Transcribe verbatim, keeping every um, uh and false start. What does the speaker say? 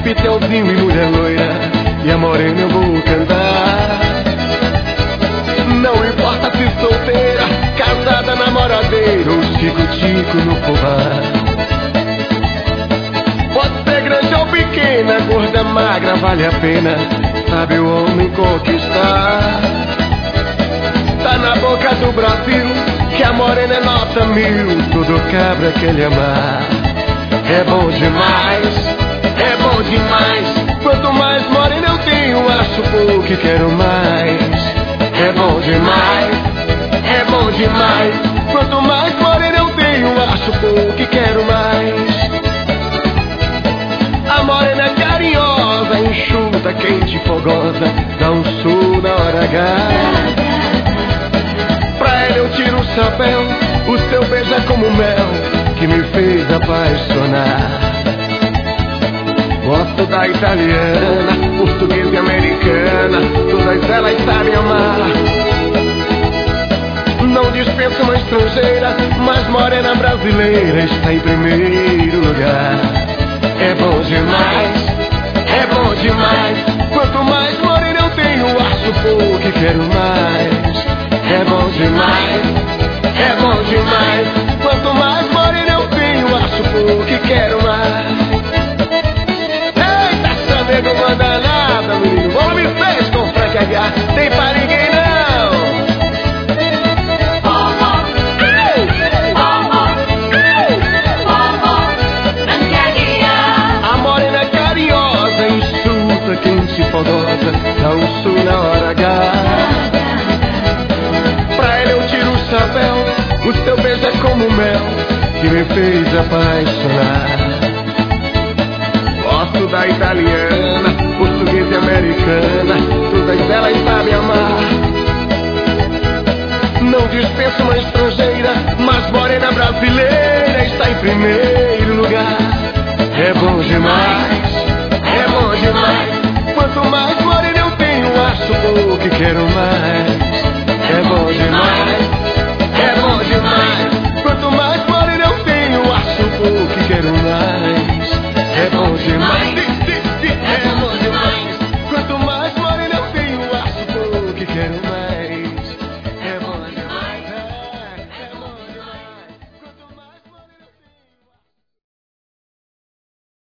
Pitelzinho e mulher loira, e a morena eu vou cantar. Não importa se solteira, casada, namoradeira ou tico-tico no forrar. Pode ser grande ou pequena, gorda, magra, vale a pena, sabe o homem conquistar. Tá na boca do Brasil, que a morena é nota mil, todo cabra quer lhe amar. É bom demais, é bom demais, quanto mais morena eu tenho, acho pouco e quero mais. É bom demais, é bom demais, quanto mais morena eu tenho, acho pouco e quero mais. A morena é carinhosa, enxuta, quente, fogosa, dá um sul na hora H. Pra ela eu tiro o chapéu, o seu beijo é como mel, que me fez apaixonar. Gosto da italiana, portuguesa e americana, todas elas sabem amar. Não dispenso uma estrangeira, mas morena brasileira está em primeiro lugar. É bom demais, é bom demais, quanto mais morena eu tenho, acho pouco e quero mais. É bom demais, é bom demais, quanto mais morena eu tenho, acho pouco e quero mais. Nego manda nada, menino, o homem fez com Frank Aguiar, tem pra ninguém não. A morena carinhosa, insulta, quente e fogosa, dá um sul na hora H. Pra ela eu tiro o chapéu, o seu beijo é como mel, que me fez apaixonar. Gosto da italiana, portuguesa e americana, todas elas sabem amar. Não dispenso uma estrangeira, mas morena brasileira está em primeiro lugar. É bom demais, é bom demais, quanto mais morena eu tenho, acho pouco e quero mais. É bom demais, é bom demais, quanto mais morena eu tenho, acho pouco e quero mais.